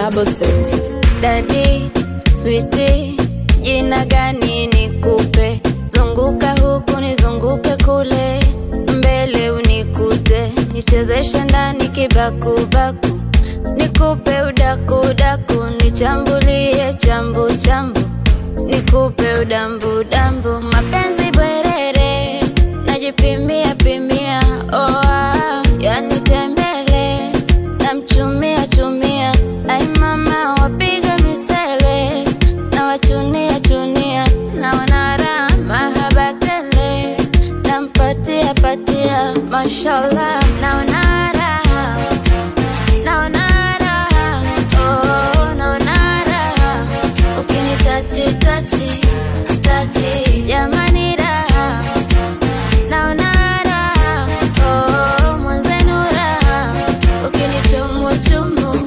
766. Daddy, sweetie, jina gani nikupe? Zunguka huku nizunguke kule, mbele unikute, nichezeshe ndani kibaku-baku, nikupe udaku-daku, nichambulie chambu-chambu, nikupe udambu-dambu. Mapenzi bwerere, najipimia-pimia, yani tembele, namchumia-chumia. Ai mama wapiga misele, na wachunia-chunia, na wanara mahabatele, nampatia-patia, mashallah, na wanara, na wanara, na wanara, ukini tachi, jamani raha, na wanara, mwanzenu raha, ukini chumu.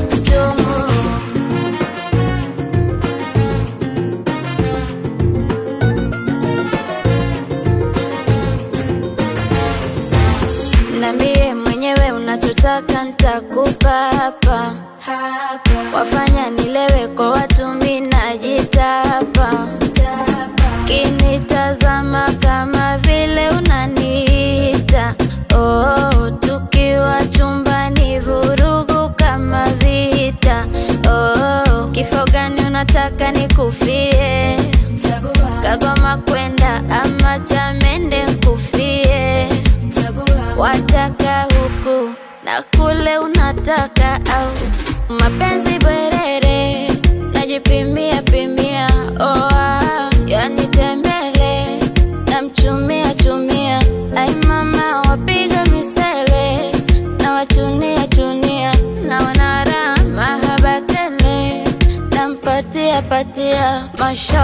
Niambie mwenyewe unachotaka nitakupa hapa. Wafanya nilewe kwa watu mimi najitapa. Kinitazama kama vile unaniita. Tukiwa chumbani vurugu kama vita. Kifo gani unataka nikufie? Kagoma kwenda ama Chamende nkufie? Wataka huku na kule unataka au? Mapenzi bwerere, najipimia-pimia, yani tembele, namchumia-chumia. Ai mama wapiga misele, na wachunia-chunia, na wanara mahabatele, nampatia-patia, mashallah.